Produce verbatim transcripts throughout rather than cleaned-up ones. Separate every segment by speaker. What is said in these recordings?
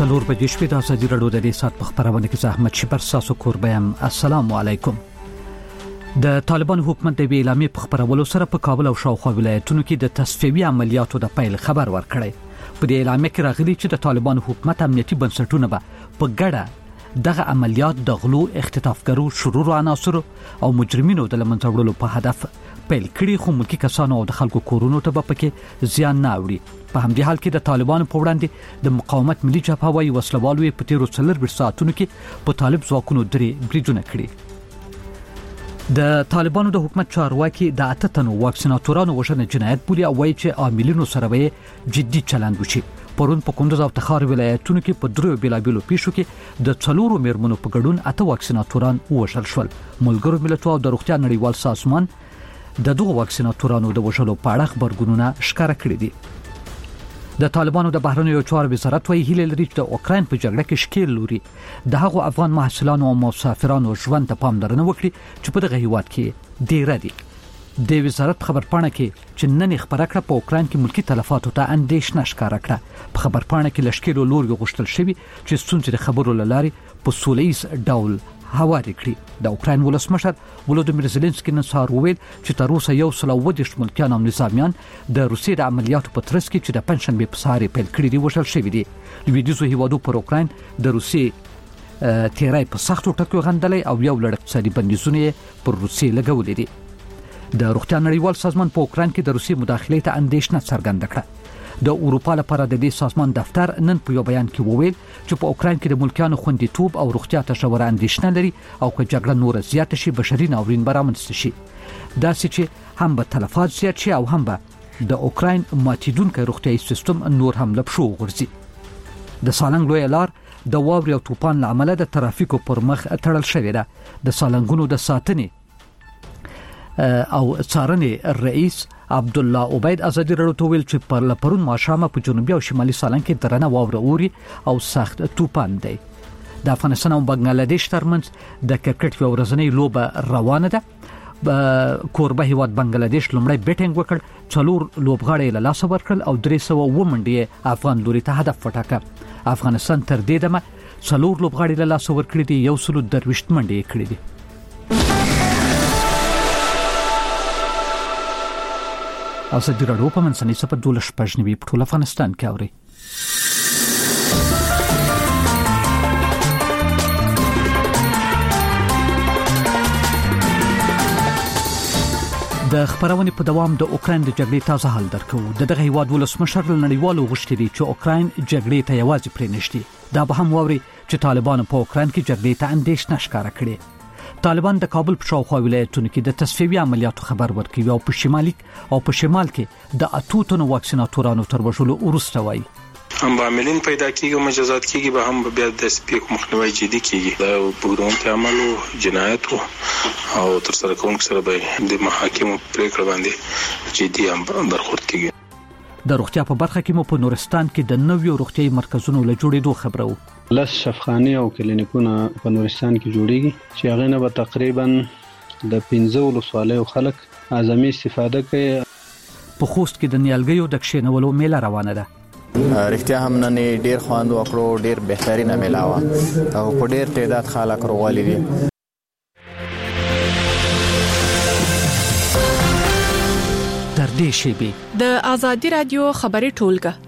Speaker 1: څلور بجې شپې د ازادي راډیو د دې سات په خبرونه کې زحمت شپر ساسو کوربم السلام علیکم. د طالبان حکومت د اعلامیې په خبرولو سره په کابل او شاوخوا ولایتونو کې د تصفیوي عملیاتو د پیل خبر ورکړی. په دې اعلامیه کې راغلي چې د طالبان حکومت امنیتي بنسټونه به په ګډه دغه عملیات د غلو، اختطافګرو، شرور عناصر او مجرمینو د لمنځه وړلو په هدف پیل کړي، خو ملکی کسانو او د خلکو کورونو ته به پکې زیان نه اوړي. په همدې حال کې د طالبانو په وړاندې د مقاومت ملي جبهه وايي وسلوالو په تیرو څلور ساعتونو کې په طالب ځواکونو درې بریدونه کړي. د طالبانو د حکومت چارواکي د اته تنو واکسیناتورانو وژنه جنایت بولي او وايي چې عاملینو سره به جدي چلند وشي. پرون په کندوز او تخار ولایتونو کې په درو بیلابیلو پیښو کې د څلورو میرمنو په ګډون اته واکسیناتوران وژل شول. ملګرو ملتونو او د روغتیا نړیوال سازمان د دوه واکسیناتورانو د وژلو په اړه خبرګونونه ښکاره کړي دي. د طالبانو د بهرنیو چارو وزارت وايي هیله لري چې د اوکراین په جګړه کې شکیل لوري د هغو افغان محصلانو او مسافرانو ژوند ته پاملرنه وکړي چې په دغه هیواد کې ډیر دي. د وزارت خبرپاڼه کې چې نن خبره کړه په اوکراین کې ملکی تلفاتو ته اندیشنه ښکاره کړه. په خبرپاڼه کې لشکرو لوري غوښتل شوی چې ستونزې د خبرو لارې په سولهییز ډول هواري کړي. د اوکراین ولسمشر ولودیمیر زيلنسکي نن سهار وویل چې تر اوسه یو سل او ودېرش ملکیان او نظامیان د روسیې د عملیاتو په ترڅ کې چې د پنځشنبې په سهار پیل کړي دي وژل شوي دي. لویدیځو هیوادو پر اوکراین د روسیې تیرای په سختو ټکو غندلې او یو لړ اقتصادي بندیزونه پر روسیې لګولې دي. د روغتیا نړیوال سازمان په اوکراین کې د روسیې مداخلې ته اندیشنه څرګنده کړه. د اروپا لپاره د دې سازمان دفتر نن په یو بیان کې وویل چې په اوکراین کې د ملکیانو خوندیتوب او روغتیا ته ژوره اندیشنه لري او که جګړه نور زیات شي بشري ناورین به رامنځته شي. داسې چې هم به تلفات زیات شي او هم به د اوکراین ماتیدونکو روغتیايي سیستم نور هم لپشو غورځي. د سالنګ لوی لار د واوري او طوفان لامل د ترافیکو پر مخ تړل شوې ده. د سالنګونو د ساتنې او څارنې رئیس عبد الله عبید ازادي راډیو ته ویل چې پر لپرون ماښام په جنوبي او شمالي سالنګ کې درنه واوره اوري او سخت طوفان دی. د افغانستان او بنگلاديش ترمنځ د کرکټ یو ورځنۍ لوبه روانه ده. کوربه هیواد بنگلاديش لومړی بیټینګ وکړ، څلور لوبغاړي له لاسه ورکړل او درې سوه اووه منډې افغان لوري ته هدف وټاکه. افغانستان تر دې دمه څلور لوبغاړي له لاسه ورکړي دي، یو سل درویشت منډې کړې دي. ازادي راډیو په منځنۍ سپه دولس شپږ نوي په ټول افغانستان کې اوري. د خبرونې په دوام د اوکراین د جګړې تازه حال درکو. د دغه هیواد ولسمشر نړیوالو غوښتي دي چې اوکراین جګړې ته یوازې پرې نشي. دا به هم ووري چې طالبان په اوکراین کې جګړې ته اندیشنه ښکاره کړي. طالبان د کابل په شاوخوا ولایتونو کې د تصفیوي عملیاتو خبر ورکوي او په شمالي او په شمال کې د اتو تنو واکسیناتورانو تر وژلو وروسته وایي
Speaker 2: هم عاملین پیدا کیږي، مجازات کیږي، به هم بیا د سپیک مخنیوي جدي کیږي. د پروګرام عمل او جنایت او تر سره کوونکو سره به د محاکمو پریکړه باندې جدي هم برخورد کیږي.
Speaker 1: د روغتیا په برخه کې مو په نورستان کې د نویو روغتیايي مرکزونو له جوړېدو خبره و.
Speaker 3: لس شفاخانې او کلینیکونه په نورستان کې جوړیږي چې هغه نه به تقریبا د پنځه ولسوالیو خلک اعظمي استفاده کوي.
Speaker 1: په خوست کې د نیالګیو د کښېنولو میله روانه ده.
Speaker 4: رښتیا هم نن ډیر خواند وکړو، ډیر بهترینه میله وه او په ډیر تعداد خلک راغلي دي.
Speaker 1: تر دې شیبې
Speaker 5: د ازادي راډیو خبري ټولګه.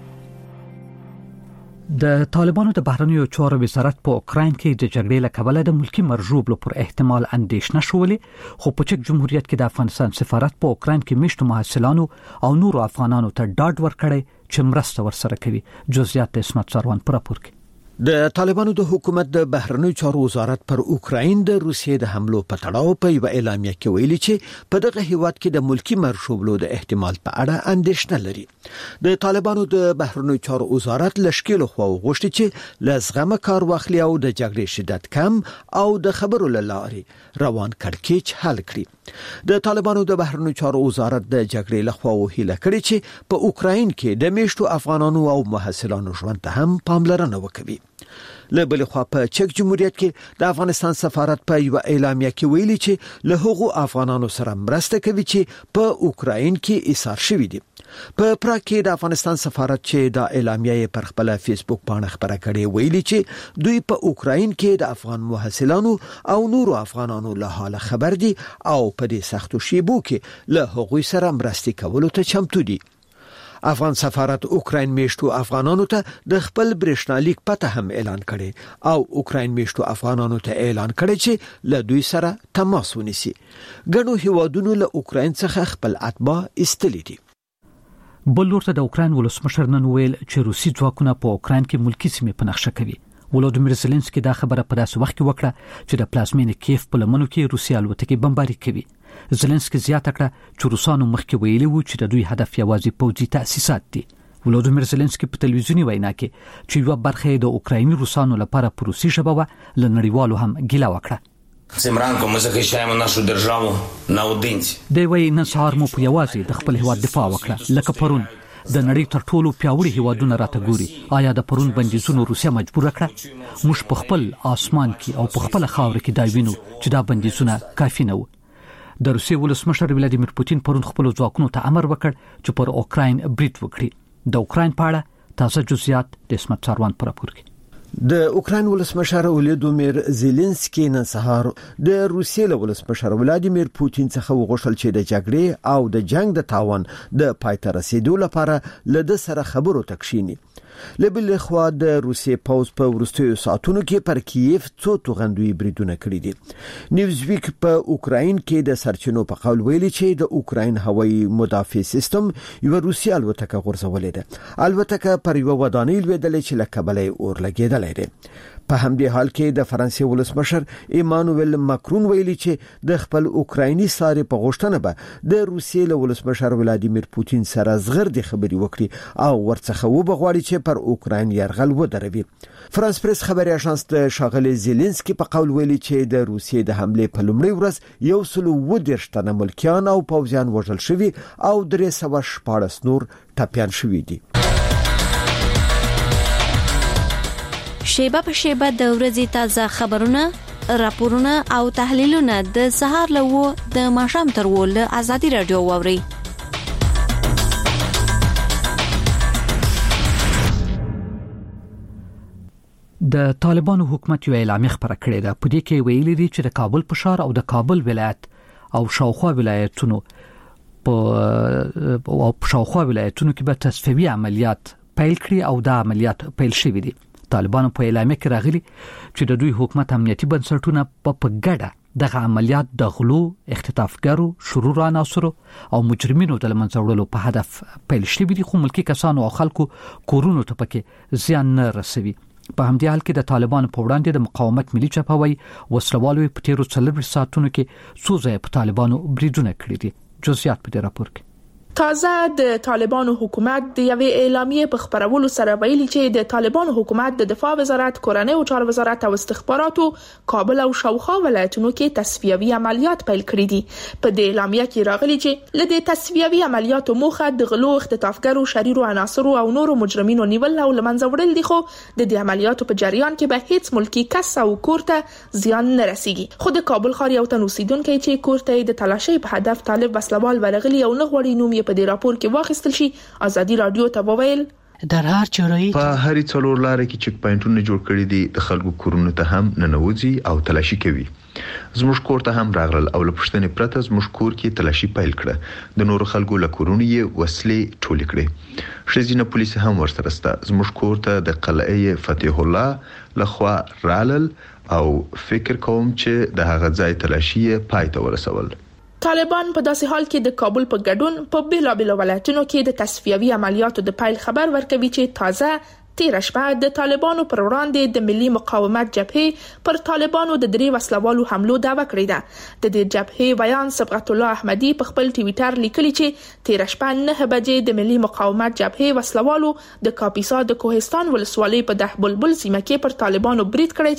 Speaker 1: د طالبانو د بهرنیو چارو وزارت په اوکراین کې د جګړې له کبله د ملکی مرجوب پر احتمال اندیشنه شولې، خو په چک جمهوریت کې د افغانستان سفارت په اوکراین کې میشتو محصلانو او نورو افغانانو ته ډاډ ورکړی چې مرسته ورسره کوي. جزئیات د اسمت سروان پر راپور کې.
Speaker 6: د طالبانو د حکومت د بهرنیو چارو وزارت پر اوکراین د روسیې د حملو په تړاو په یو اعلامیه کې ویلي چې په دغه هیواد کې د ملکی مرشوبلو د احتمال په اړه اندیشنه لري. د طالبانو د بهرنیو چارو وزارت لشکلو خو غوښتي چې لزغمه کار واخلي او د جګړې شدت کم او د خبرو لارې روان کړکېچ حل کړي. د طالبانو د بهرنیو چارو وزارت د جګړې لخوا وهیله کړې چې په اوکراین کې د میشتو افغانانو او محصلانو ژوند ته هم پاملرنه وکړي. له بل خوا په چک جمهوریت کې د افغانستان سفارت په یو اعلامیه کې ویلي چې له هغو افغانانو سره مرسته کوي چې په اوکراین کې ایثار شوي دي. په پراګ کې د افغانستان سفارت چې د اعلامیې پر خپل فیسبوک باندې خبره کړې ویلي چې دوی په اوکراین کې د افغان محصلانو او نورو افغانانو له حاله خبر دي او په دې سختو شیبو کې له هغوی سره مرستې کولو ته چمتو دي. افغان سفارت اوکراین میشتو افغانانو ته د خپل برېښنالیک پته هم اعلان کړي او اوکراین میشتو افغانانو ته اعلان کړي چې له دوی سره تماس ونیسي. ګڼو هیوادونو له اوکراین څخه خپل اتباع ایستلي دي.
Speaker 1: بل ورته د اوکراین ولسمشر نن ویل چې روسي ځواکونه په اوکراین کې ملکی سیمې په نقشه کوي. ولودیمیر زيلنسکي دا خبره په داسې وخت کې وکړه چې د پلازمینې کیف په لمنو کې روسي الوتکې بمباري کوي. زيلنسکي زیاته کړه چې روسانو مخکې ویلي وو چې د دوی هدف یوازې پوځي تأسیسات دي. ولودیمیر زيلنسکي په تلویزیونی وینا کې چې یو برخه د اوکرایني روسانو لپاره په روسي ژبه و لنړیوالو هم ګیله وکړه.
Speaker 7: Цим ранком ми захищаємо нашу державу наодинці.
Speaker 1: دی وی نن سهار مو په یوازې د خپل هیواد دفاع وکړه لکه پرون د نړۍ تر ټولو پیاوړي هیوادونه راته ګوري. آیا د پرون بندیزونو روسیا مجبور کړه؟ موږ په خپل آسمان کې او په خپل خاور کې دا وینو چې دا بندیزونه کافي نه وو. د روسیې ولسمشر ولادیمیر پوتین پرون خپل ځواکونو ته امر وکړ چې پر اوکراین برید وکړي. د اوکراین په اړه تازه جزئیات د اسمت څاروان پر راپور کې.
Speaker 6: د اوکراین ولسمشر ولادیمیر زيلنسکي نن سهار د روسیې ولسمشر ولادیمیر پوتین څخه وغوښتل چې د جګړې او د جنگ د تاوان د پایته رسیدو لپاره له سره خبرو تکشینی. لبل خو د روسیې پوز په ورستیو ساعتونو کې پر کیف څو توغندوی بریدونه کړی دي. نیوزویک په اوکراین کې د سرچینو په قول ویلي چې د اوکراین هوایي مدافع سیستم یو روسي الوتکه غورځولې ده. الوتکه پر یو ودانۍ لویدلې چې له کبلې اور لګیدلې ده. په همدې حال کې د فرانسې ولسمشر ایمانوئل ماکرون ویلي چې د خپل اوکرایني ساري په غوښتنه به د روسیې ولسمشر ولادیمیر پوتین سره زغردي خبري وکړي او ورڅخه وبغواړي چې پر اوکراین يرغل ودروي. فرانس پریس خبري اژانس د شاغلي زيلنسکي په قول ویلي چې د روسیې د حمله په لومړي ورځ یو سل و دېرش تنه ملکیان او پوځیان وژل شوي او درې سوه شپاړس نور ټپيان شوي دي.
Speaker 8: شیبه په شیبه د ورځې تازه خبرونه، راپورونه او تحلیلونه د سهار له د ماښام تر ول ازادي رادیو ووري.
Speaker 1: د طالبانو حکومت یو اعلامیه خبره کړې ده. په دې کې ویلي دي چې د کابل په ښار او د کابل ولایت او شاوخوا ولایتونو په او شاوخوا ولایتونو کې به تصفیوي عملیات پیل کړي او دا عملیات پیل شوي دي. طالبانو په اعلامیه کې راغلي چې د دوی حکومت امنیتي بنسټونه په پګړه دغه عملیات د غلو، اختطافګرو، شرور عناصرو او مجرمینو د لمنځه وړلو په هدف پیل شوي دي، خو ملکی کسانو او خلکو کورونو ته پکې زیان نه رسوي. په همدې حال کې د طالبانو په وړاندې د مقاومت ملي چپاوی وسلوالو په تیرو څلور ساعتونو کې څو ځای په طالبانو بریدونه کړی دي. جزئیات په دې راپور کې.
Speaker 5: تازه د طالبانو حکومت د یوې اعلامیې په خبرولو سره ویلي چې د طالبانو حکومت د دفاع وزارت، کورنۍ او چارو وزارت او استخباراتو کابل او شاوخوا ولایتونو کې تصفیوي عملیات پیل کړي دي. په دې اعلامیه کې راغلي چې لدې تصفیوي عملیاتو موخه د غلو، اختطافګرو، شریرو عناصرو او نورو مجرمینو نیول او لمنځه وړل دي، خو د دې عملیاتو په جریان کې به هیڅ ملکی کس او کور ته زیان نه رسیږي. خو د کابل ښار یو تن اوسیدونکو چې کور ته د تلاشي په هدف طالب وسلوال ورغلي او نه غوړي نوم په دې راپور کې واخیستل شي. ازادي رادیو ته وویل
Speaker 9: در هر چاره‌ای
Speaker 10: په هرې څلور لارې کې چک پاینټونه جوړ کړي دي، د خلکو کورونو ته هم ننوځي او تلاشي کوي. زموږ کور ته هم راغلل او له پښتنې پرته زموږ کور کې تلاشي پیل کړه. د نورو خلکو له کورونو یې وسلې ټولې کړې. ښځینه پولیس هم ورسره سته. زموږ کور ته د قلعه فتح الله لخوا رالل او فکر کوم چې د هغه ځای تلاشي پای ته ورسول.
Speaker 5: طالبان په داسې حال کې د کابل په ګډون په بیلابیلو ولایتونو کې د تصفیوي عملیاتو د پیل خبر ورکوي چې تازه تیر شپه د طالبانو پر وړاندې د ملي مقاومت جبهه پر طالبانو د درې وسلوالو حملو دعوه کړې ده. د دې جبهه بیان صبغت الله احمدي په خپل ټویټر لیکلي چې تیر شپه نه بجې د ملي مقاومت جبهه وسلوالو د کاپیسا د کوهستان ولسوالۍ په ده بلبل سیمه کې پر طالبانو برید کړی چې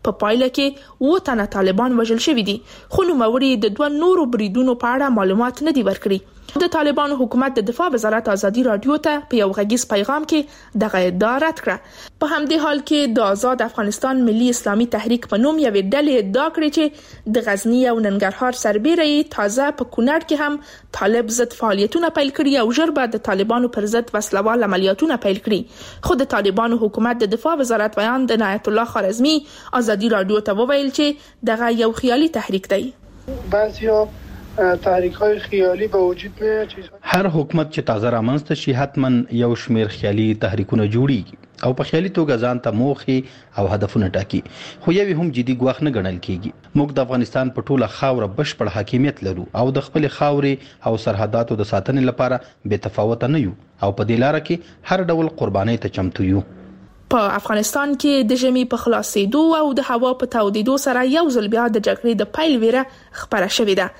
Speaker 5: په پایله کې و تنه طالبان وژل شوي دي، خو نوموړي د دوه نورو بریدونو په اړه معلومات نه دي ورکړي. د طالبانو حکومت د دفاع وزارت ازادي رادیو ته په یو غږیز پیغام کې دغه ادعا رد کړه. په همدې حال کې د آزاد افغانستان ملي اسلامي تحریک په نوم یوې ډلې ادعا کړې چې د غزنی او ننګرهار سربېره تازه په کونړ کې هم طالب ضد فعالیتونه پیل کړي او ژر به د طالبانو پر ضد وسلوال عملیاتونه پیل کړي. خو د طالبانو حکومت د دفاع وزارت بیان د عنایت الله خوارزمي ازادي رادیو ته وویل چې دغه یو خیالي تحریک دی.
Speaker 9: بعضیا تحریک های خیالی به وجود میاد.
Speaker 11: هر حکومت چې تازه رامنځته شي حتما یو شمیر خیالي تحریکونه جوړیږي او په خیالي توګه ځان ته موخې او هدفونه ټاکي، خو یوې هم جدي ګواښ نه ګڼل کیږي. موږ د افغانستان په ټوله خاوره بشپړ حاکمیت لرو او د خپل خاورې او سرحداتو د ساتنې لپاره بې تفاوت نه یو او په دې لار کې هر ډول قربانۍ ته چمتو یو.
Speaker 5: په افغانستان کې د ژمي په خلاصېدو او د هوا په تودېدو سره یو ځل بیا د جګړې د پیل ویره خبره شوې ده.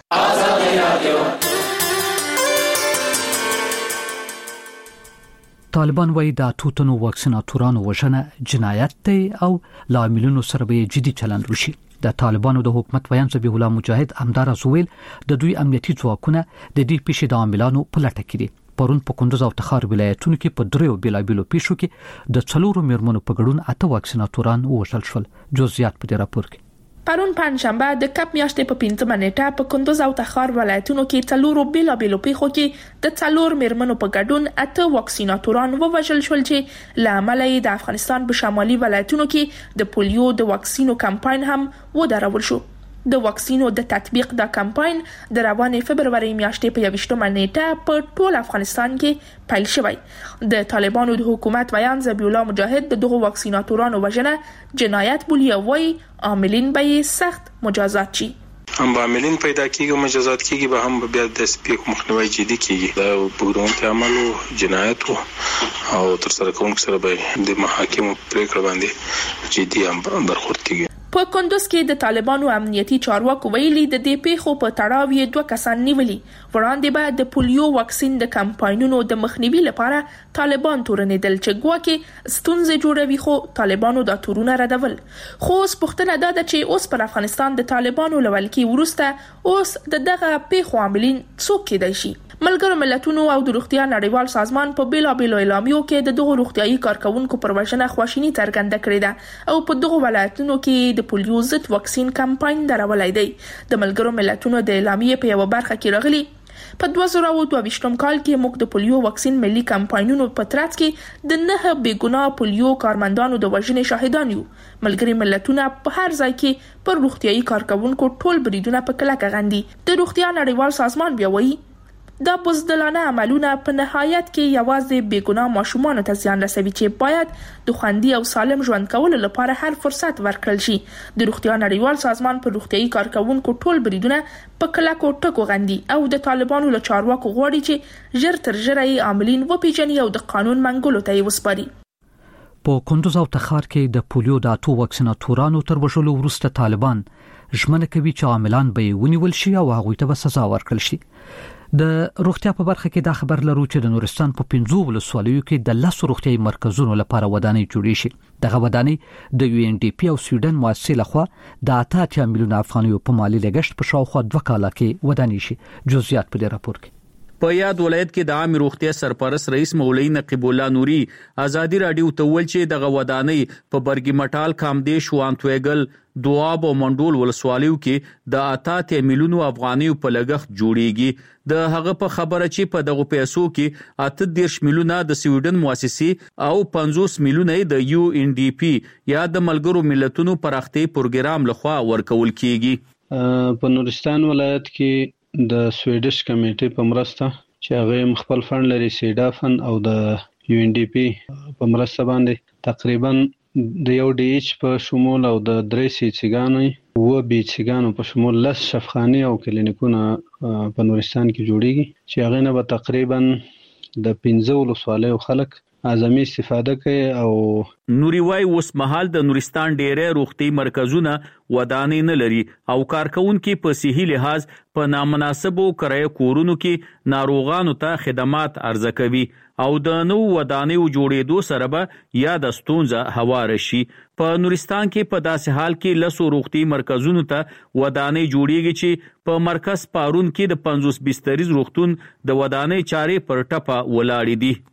Speaker 1: طالبان وايي د توتنو واکسیناتورانو وژنه جنایت دی او لاملونو سره به جدي چلند وشي. د طالبانو د حکومت ویان ذبیح الله مجاهد همدار زویل د دوی امنیتي ځواکونه د دې پیښې د عاملانو په لټه کې دي. پرون په کندوز او تخار ولایتونو کې په دریو بیلابیلو پیښو کې د څلورو میرمنو په ګډون اته واکسیناتوران وژل شول. جزئیات په دې راپور کې.
Speaker 5: پرون پنځشنبه د کپ میاشتې په پنځمه نیټه په کندوز او تخار ولایتونو کې څلورو بیلابیلو پیښو کې د څلور میرمنو په ګډون اته واکسیناتوران وژل شول چې له امله یې د افغانستان په شمالي ولایتونو کې د پولیو د واکسینو کمپاین هم ودرول شو. د واکسینو د تطبیق دا کمپاین د روانې فبرवरी میاشتې په یویشتمه نیټه په ټول افغانستان کې پیل شوی. د طالبانو د حکومت ویان ذبیح الله مجاهد د دغو واکسیناتورانو وژنه جنایت بولی او وايي عاملین به سخت مجازات شي.
Speaker 2: هم به عاملین پیدا کیږي مجازات کیږي به هم بیا د سپیک مخنیوي جدي کیږي. دا بګدونکو عمل او جنایت او تر سره کوونکو سره به د محاکمو پریکړه باندې جدي هم برخورد کیږي.
Speaker 5: په کندوز کې د طالبانو امنیتي چارواکو ویلي د دې پیښو په تړاو یې دوه کسان نیولي. وړاندې به د پولیو واکسین د کمپاینونو د مخنیوي لپاره طالبان تورنېدل چې ګواکې ستونزې جوړوي، خو طالبانو دا تورونه ردول. خو اوس پوښتنه دا ده چې اوس پر افغانستان د طالبانو له ولکې وروسته اوس د دغه پیښو عاملین څوک کېدای شي. ملګرو ملتونو او د روغتیا نړیوال سازمان په بیلابیلو اعلامیو کې د دغو روغتیايي کارکونکو پر وژنه خواشیني څرګنده کړې ده او په دغو ولایتونو کې د پولیو ضد واکسین کمپاین درولای دی. د ملګرو ملتونو د اعلامیې په یو برخه کې راغلي په دوه زره او دوه ویشتم کال کې موږ د پولیو واکسین ملي کمپاینونو په ترڅ کې د نه بېګناه پولیو کارمندانو د وژنې شاهدان یو. ملګري ملتونه په هر ځای کې پر روغتیايي کارکونکو ټول بریدونه په کلکه غندي. د روغتیا نړیوال سازمان بیا وایي دا بزدلانه عملونه په نهایت کې یوازې بېګناه ماشومان ته زیان رسوي چې باید د خوندي او سالم ژوند کولو لپاره هر فرصت ورکړل شي. د روغتیا نړیوال سازمان په روغتیايي کارکونکو ټول بریدونه په کلکو ټکو غندي او د طالبانو له چارواکو غواړي چې ژر تر ژره یې عاملین وپیژني او د قانون منګولو ته یې وسپاري.
Speaker 1: په کندوز او تخار کې د پولیو د اتو واکسیناتورانو تر وژلو وروسته طالبان ژمنه کوي چې عاملان به ونیول شي او هغوی ته سزا ورکړل شي. د روغتیا په برخه کې دا خبر لرو چې د نورستان په پنځو ولسوالیو کې د لاسو روغتیايي مرکزونو لپاره ودانۍ جوړې شي. دغه ودانۍ د یو ان ډي پی او سویډن مؤسسې لخوا د اته اتیا میلیونه افغانیو په مالی لګښت په شاوخوا دوه کاله کې ودانۍ شي. جزئیات په دې راپور کې.
Speaker 12: په یاد ولایت کې د عام روغتیا سرپرست رئیس مولوی نقیب الله نوري ازادي رادیو ته ویل چې دغه ودانۍ په برګی مټال کامدیش وانتویګل دواب او منډول ولسوالیو کې د اته میلیونو افغانیو په لګښت جوړیږي. د هغه په خبره چې په دغه پیسو کې اته دیرش میلیونه د سویډن مؤسسې او پنځوس میلیونه د یو ان ډي پی یا د ملګرو ملتونو پراختي پروګرام لخوا ورکول کیږي.
Speaker 3: په نورستان ولایت کې د سویډش کمیټې په مرسته چې هغه خپل فند لري سیډا فند او د یو ان ډي پی په مرسته باندې تقریبا د یو ډي ایچ په شمول او د درې سي سیګانو و بي سیګانو په شمول لس شفخاني او کلینیکونه په نورستان کې جوړیږي چې هغه نه به تقریبا د پنځه ولسوالیو خلک اعظمي استفاده کوي. او
Speaker 12: نوري وای اوس مهال د نورستان ډېرې روغتي مرکزونه ودانې نه لري او کارکونکو په صحي لحاظ په نامناسبو کرایه کورونو کې ناروغانو ته خدمات عرضه کوي او د نو ودانې جوړېدو سره به یا د ستونزه هوار شي. په نورستان کې په داسې حال کې لسو روغتي مرکزونو ته ودانې جوړیږي چې په مرکز پارون کې د پنځوس بستریز روغتون د ودانې چارې پر ټپه ولاړې دي.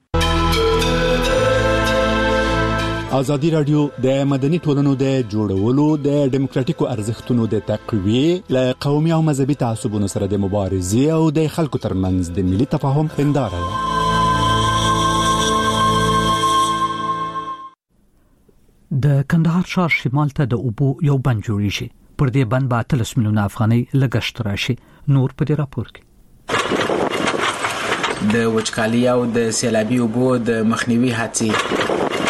Speaker 13: ازادي رادیو د مدني ټولنو د جوړولو د ډیموکراتیکو ارزښتونو د تقویه ل قومي او مذهبي تعصبونو سره د مبارزې او د خلکو ترمنځ د ملي تفاهم هنداره ده.
Speaker 1: د کندهار ښار شمال ته د اوبو یو بند جوړیږي. پر دې بند به اتلس میلیونه افغانۍ لګښت راشي. نور په دې راپور کې
Speaker 14: د وچکالي او د سیلابي اوبو د مخنیوي هڅې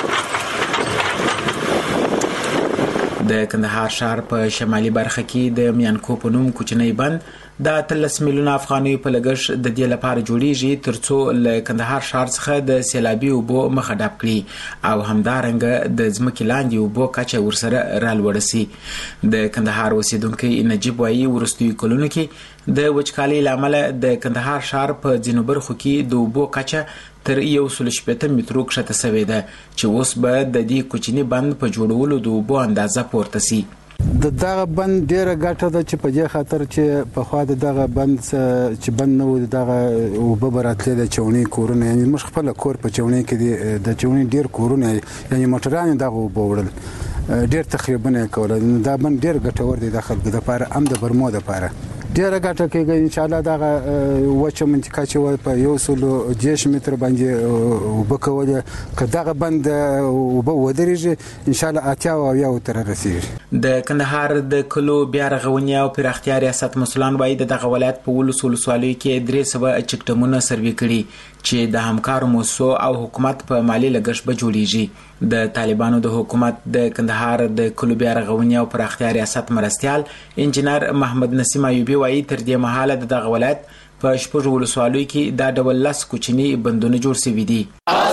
Speaker 14: د کندهار ښار په شمالي برخه کې د میانکو په نوم کوچنی بند د اتلس میلیونه افغانۍ په لګښت د دې لپاره جوړیږي ترڅو له کندهار ښار څخه د سیلابي اوبو مخه ډب کړي او همدارنګه د ځمکې لاندې اوبو کچه ورسره رالوړه سي. د کندهار اوسیدونکي نجیب وایي وروستیو کلونو کې د وچکالۍ له امله د کندهار ښار په ځینو برخو کې د اوبو کچه تر یو سل شپېته مترو کښته سوې ده چې اوس به د دې کوچني بند په جوړولو د اوبو اندازه پورته سي.
Speaker 15: د دغه بند ډیره ګټه ده چې په دې خاطر چې په خوا د دغه بند چې بند نه و دغه اوبه براتله د چونی کورونه یعنی مش خپل کور په چونی کې د چونی ډیر کورونه یعنی موټران دغه اوبه وړل ډیر تخریبونه کول. دا بند ډیر ګټور دی د خلکو لپاره هم د برمو لپاره ډیره ګټه کوي. ان شاء الله دغه وچه منطقه چې په یو سل دیش متر باندې وبکوله کداغه بند وب ودرېږي ان شاء الله اتیا او یا تر رسیږي.
Speaker 14: د کندهار د کلو بیا رغونی او پراختیا ریاست مسولان وایي دغه ولایت په ولس ولسوالۍ کې درې سوه چکټمونه سروي کړي چې د همکارو موسسو او حکومت په مالی لګښت به جوړیږي. د طالبانو د حکومت د کندهار د کلو بیا رغونی او پراختیا ریاست مرستيال انجنیر محمد نسیم ایوبی وایي تر دې مهاله د دغه ولایت په شپږ ولسوالیو کې دا ډول لس کوچني بندونه جوړ شوي دي.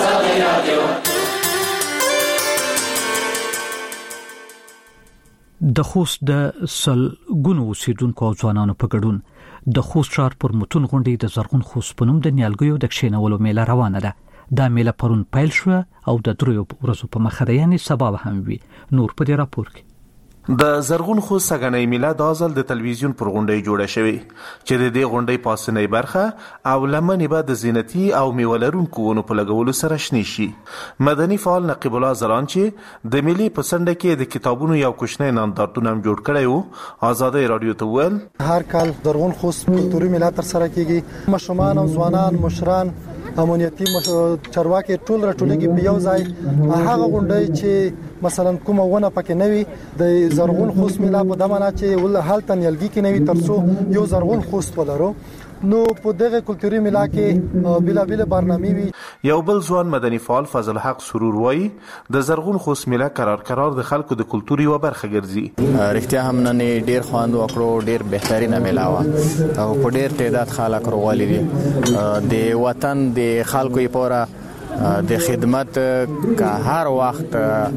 Speaker 1: د خوست د سلګونو اوسیدونکو ځوانانو په ګډون د خوست ښار پر متون غونډې د زرغون خوست په نوم د نیالګیو د کښینولو میله روانه ده. دا میله پرون پیل شو او د دریو ورځو په مخه ده یعنی سبا هم وي. نور په دې راپور کې
Speaker 16: د زرغون خوست سګنۍ میله د ازل د تلویزیون پر غونډې جوړه شوې چې د دې غونډې پاسنۍ برخه او لمنې به د زینتي او میولرونکو ونو په لګولو سره شنې شي. مدني فعال نقیب الله زران چې د ملي پسنده کې د کتابونو یو کوچنی نندارتون هم جوړ کړی وو ازادي رادیو ته ویل
Speaker 17: هر کال زرغون خوست کلتوري میله تر سره کیږي. مشران او ځوانان مشران امنیتي چارواکي ټول راټولېږي په یو ځای. هغه غونډې چې مثلا کومه ونه پکې نوي د زرغون خوست میله په دمنه چې ول حالت نیلګي کې نوي ترڅو یو زرغون خوست ولرو. نو په دغه کلتوري میله کې بلا بلا برنامه وي.
Speaker 16: یو بل ځوان مدني فعال فضل حق سرور وایي د زرغون خوست میله قرار قرار د خلکو د کلتوري و برخه ګرځي.
Speaker 4: رښتیا هم نن ډیر خوند وکړو ډیر بهترینه میله وا او په ډیر تعداد خلک راغلي دي. د وطن د خلکو لپاره د خدمت که هر وخت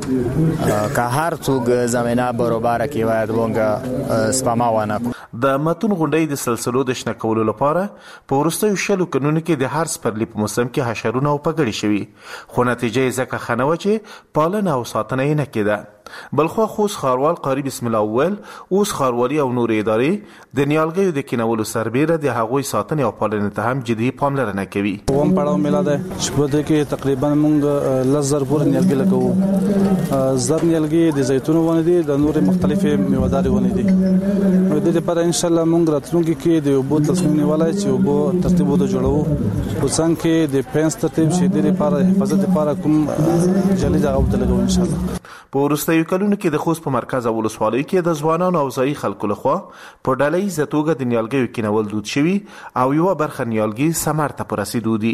Speaker 4: که هر څوک زمينه برابر کی باید وونګه سپماونه.
Speaker 16: د متون غونډې د سلسلو د شنه کولو لپاره په ورستیو شلو قانون کې د هر سپرلی په موسم کې حشرونه او پګړې شوي خو نتیجه یې ځکه خنوه چې پالنه او ساتنه یې نه کېده. بلخو خوست خاروال قاری بسم الله اول اوس خاروالي او نور ادارې د نیالګیو د کینولو سربېره د هغوی ساتنې او پالنې ته هم جدي پاملرنه کوي.
Speaker 18: ووم پړاو میله ده چې په دې کې تقریبا موږ لزر پور نیالګي لګو. زر نیالګي د زیتون ونه دي د نور مختلفې میوهداري ونه دي. نو د دې لپاره ان شاء الله موږ راتلونکي کې د وبو تصمیم نیولای چې وبو ترتیب وته جوړو او څنګه د پنس ترتیب شي د لپاره حفاظت لپاره کوم جلي ځای وته لګو ان شاء الله.
Speaker 16: په ورستیو کلونو کې د خوست په مرکز او ولسوالۍ کې د ځوانانو او ځایي خلکو لخوا په ډله ییزه توګه د نیالګیو کینول دود شوي او یوه برخه نیالګي ثمر ته په رسیدو دي.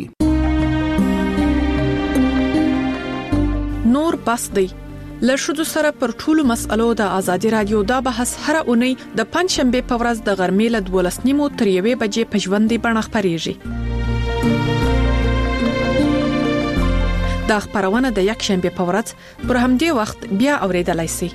Speaker 5: نور بس دی له ښځو سره پر ټولو مسألو د ازادي رادیو دا بحث هر اونۍ د پنځ شنبه په ورځ د غرمې له دولس نیمو تر یوې بجې په ژوندۍ بڼه خپرېږي.
Speaker 19: دا خبرونه د یک شنبه په ورځ پر همدې وخت بیا اوریدلای شئ.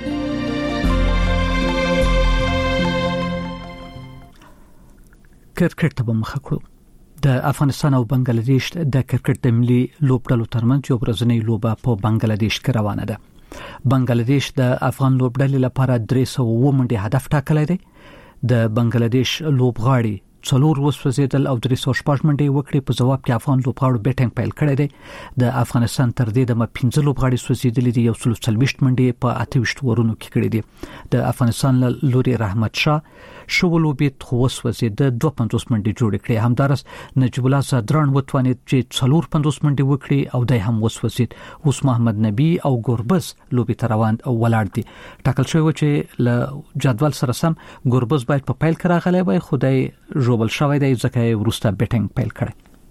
Speaker 1: کرکټ ته مخه کړو. د افغانستان او بنگلاديش د کرکټ د ملي لوبډلو ترمنځ یو ورځنی لوبه په بنگلاديش کې روانه ده. بنگلاديش د افغان لوبډلې لپاره درې سوه اووه منډې هدف ټاکلی دی. د بنگلاديش لوبغاړي څلور وسوځیدل او درې سوه شپږ منډې وکړې. په جواب کې افغان لوبغاړو بیټینګ پیل کړی دی. د افغانستان تر دې دمه پنځه لوبغاړي سوځیدلي دي، یو سل څلوېښت منډې په اته ویشت ورونو کې کړې دي. د افغانستان لوري رحمت شاه شولو بیت خو وسوځید د دوه پنځوس منډې جوړې کړې. همدارس نجیب الله زادران وتوانید چې څلور پنځوس منډې وکړي او دای هم وسوځید. اوس محمد نبی او ګوربز لوبي تروان او ولاړ دي. ټاکل شوی و چې ل جدول سره سم ګوربز باید په پیل کې راغلی وای، خدای جوبل شوی دی ځکه ورسته بیټینګ پیل کړي.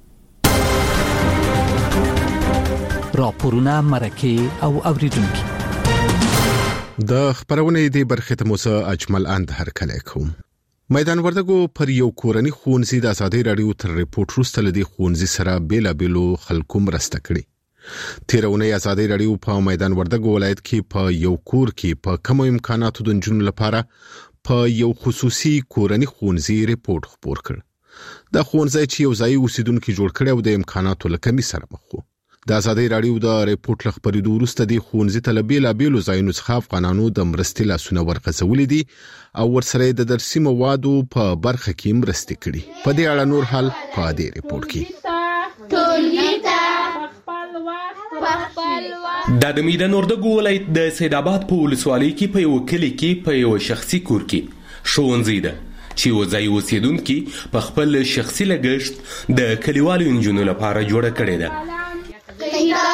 Speaker 1: راپورونه مرکه او اوریدونکو
Speaker 20: د خبرونه دې برخه ته موسی اجمل اند هر کله کوم. میدان وردګو پر یو کورنی خونځي د آزادۍ رادیو تر ریپورت وروسته لدی خونځي سره بیل بیلو خلکو مرسته کړي. تیرونه آزادۍ رادیو په میدان وردګو ولایت کې په یو کور کې په کوم امکاناتو د جنونو لپاره په یو خصوصي کورنی خونځي ریپورت خبر کړ. د خونځي چې یو ځای اوسیدونکو جوړ کړي او د امکاناتو لکمي سره مخ وو. د آزادۍ رادیو د ریپورت لخبرېدو وروسته د خونځي طلبې لابېلو ځایونو څخه افغانانو د مرستې لاسونه ورغځولې دي او ورسره د درسي موادو په برخه کې مرستې کړي. په دې اړه نور حال په دې ریپورت کې.
Speaker 21: د د میدان وردګو ولایت د سید آباد په ولسوالۍ کې په یو کلی کې په یو شخصي کور کې ښوونځی ده چې وځای اوسیدونکو په خپل شخصي لګښت د کلیوالو انجونو لپاره جوړه کړې ده. د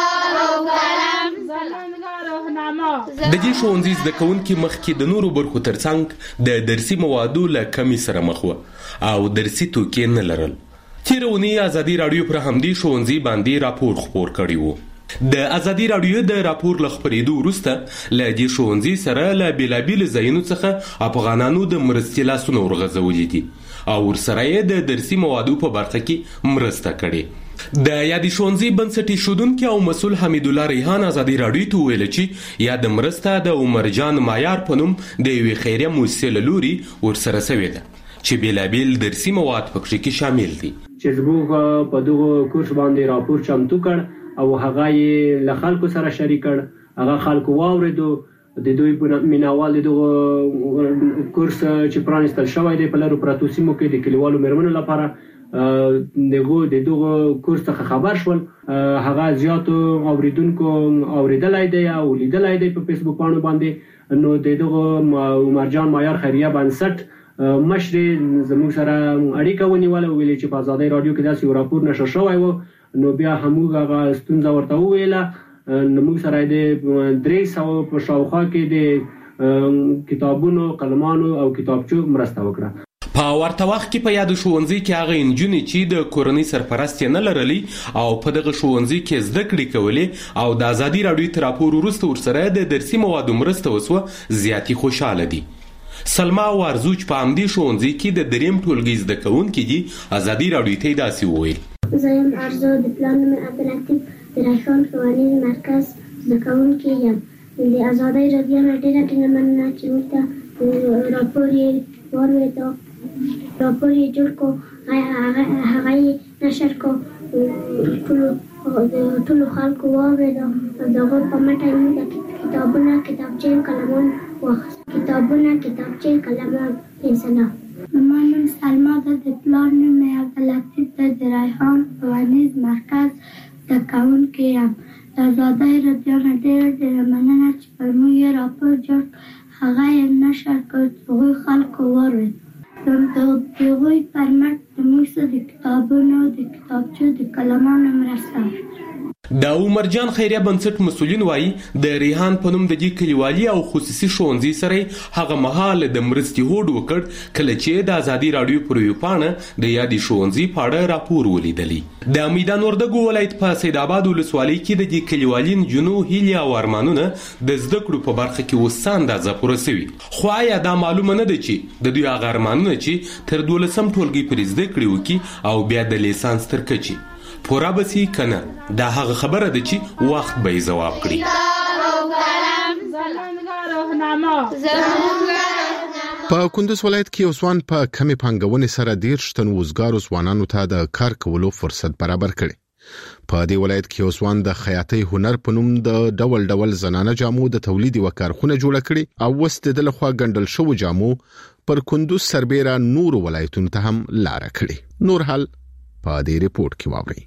Speaker 21: دې ښوونځي زده کوونکي مخکې د نورو برخو ترڅنګ د درسي موادو له کمی سره مخ وو او درسي توکي نه لرل. تېره اونۍ ازادي راډیو پر همدې ښوونځي باندې راپور خپور کړی و. د ازادي راډیو د راپور له خپرېدو وروسته له دې ښوونځي سره له بېلابېلو ځایونو څخه افغانانو د مرستې لاسونه ورغځولي دي او ورسره یې د درسي موادو په برخه کې مرسته کړې. د یادې ښوونځي بنسټ ایښودونکي او مسؤل حمید الله ریحان ازادي راډیو ته وویل چې یاد مرسته د عمرجان معیار په نوم د یوې خیریه مؤسسې له لوري ورسره شوې ده چې بېلابېل درسي مواد پکې کې شامل دي.
Speaker 22: چې زموږ په دغه کورس باندې راپور چمتو کړ او هغه یې له خلکو سره شریک کړ. هغه خلکو واوریدو د دوی مینوال دغه کورس چې پرانستل شوی دی په لارو پراتو سیمو کې د کلیوالو مېرمنو لپاره دغه د دغه کورس څخه خبر شول. هغه زیاتو اوریدونکو اوریدلای دی او لیدلای دی په فیسبوک باندې باندې نو دغه عمرجان معیار خیریه بنسټ مشر زموږ سره اړیکه ونیوله او ویل چې په آزادۍ راډیو کې داسې یو راپور نشر شوی و. نو بیا همغه هغه ستونزه ورته وویله. نو موږ سره د درې سوه په شاوخوا کې د کتابونو، قلمانو او کتابچو مرسته وکړه.
Speaker 21: په ورته وخت کې په یاد ښوونځي کې هغه انجونې چې د کورنۍ سرپرست نه لرلي او په دغه ښوونځي کې زده کړې کولې او د آزادي راډیو تر راپور وروسته ورسره د درسي موادو مرسته وسوه زیاتې خوشحاله دي. سلما وارزوچ په همدې ښوونځي کې د دریم ټولګي زده کوونکي دي. آزادي راډیو ته داسې وویل:
Speaker 23: زه یم ارزو د پلان نوم عبداللطیف د ریحان ښوونیز مرکز زده کوونکی یم. د آزادۍ راډیو نه ډېره ډېره مننه چې موږ ته راپور یې واورېدو، راپور یې جوړ کړو، هغه یې نشر کړو، ټولو خلکو واورېدو. د هغوی په مټه یې موږ کتابونه، کتابچې، قلمان واخیست. کتابونه، کتابچې، قلمان. فیصله.
Speaker 24: زما نوم سلما ده. د پلار نوم مې عبداللطیف ده. د ریحان ښوونیز مرکز زده کوونکی یم. د آزادۍ راډیو نه ډېره ډېره مننه چې پر موږ یې راپور جوړ، هغه یې نشر کړ، هغوی خلکو واورېد. د هغوی پر مټ زموږ سره د کتابونو، د کتابچو، د قلمانو مرسته.
Speaker 21: د عمرجان خیریه بنسټ مسؤلین وایي د ریحان په نوم د دې کلیوالي او خصوصي ښوونځي سره هغه مهال د مرستې هوډ وکړ کله چې د آزادي راډیو پر یو پاڼه د یادې ښوونځي په اړه راپور ولیدلی. د میدان وردګو ولایت په سید آباد ولسوالۍ کې د دې کلیوالي نجونو هیلې او ارمانونه د زده کړو په برخه کې اوس څه اندازه پوره سوي. خو آیا دا معلومه نه ده چې د دوی هغه ارمانونه چې تر دولسم ټولګي پورې زده کړې وکړي او بیا د لیسانس تر کچې پورا بسی کنه دا هغه خبره ده چې وخت به جواب کړي.
Speaker 20: په کندوز ولایت کې اوسوان په کمی پانګونې سره ډیر شتن وزګارو ځوانانو ته د کار کولو فرصت برابر کړي. په دې ولایت کې اوسوان د خیاطۍ هنر په نوم د ډول ډول زنانه جامو د تولید وکارخونه جوړه کړي او وس د لخوا ګندل شو جامو پر کندوز سربېره نور ولایتونو ته هم لار کړي. نور حال په دې ریپورت کې واوري.